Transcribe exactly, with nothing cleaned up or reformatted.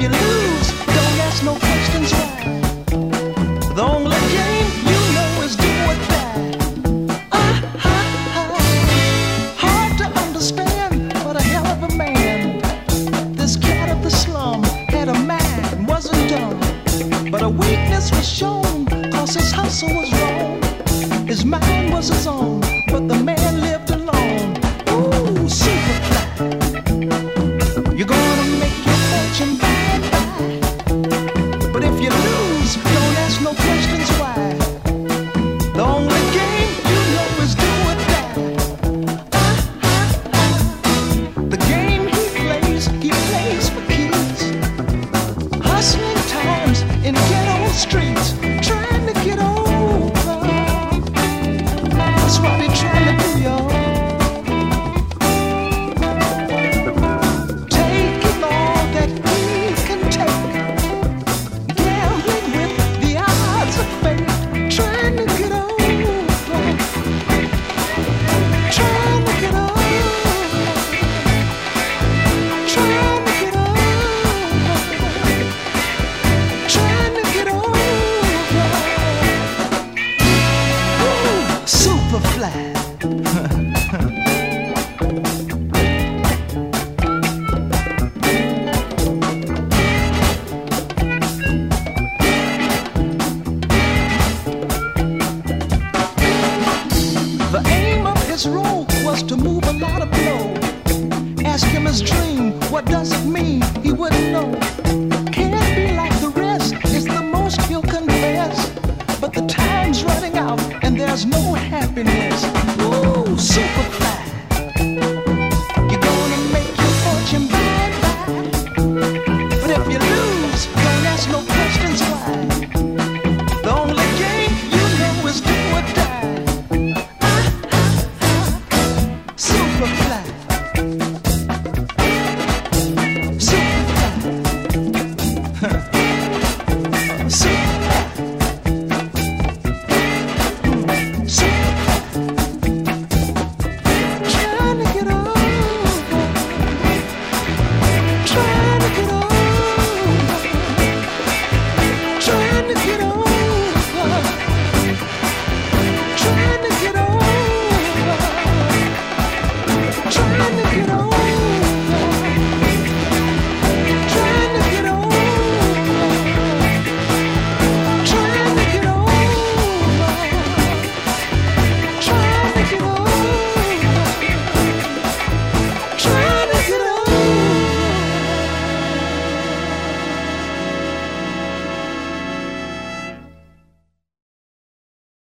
you lose, don't ask no questions why. The only game you know is do or die. Ah, ha, ha. Hard to understand, but a hell of a man. This cat of the slum had a mind, wasn't dumb. But a weakness was shown, cause his hustle was wrong. His mind was his own, but the man lived alone. Ooh, Superfly. You're gonna make your fortune by and by. But if you lose, don't ask no questions why. The only game you know is do or die. Ah, ah, ah. The game he plays, he plays for keys. Hustling times in ghetto streets, trying to get over. That's what he trying to do, y'all. His role was to move a lot of blow. Ask him his dream, what does it mean? He wouldn't know. Can't be like the rest, it's the most he'll confess. But the time's running out and there's no happiness. Ooh, Superfly.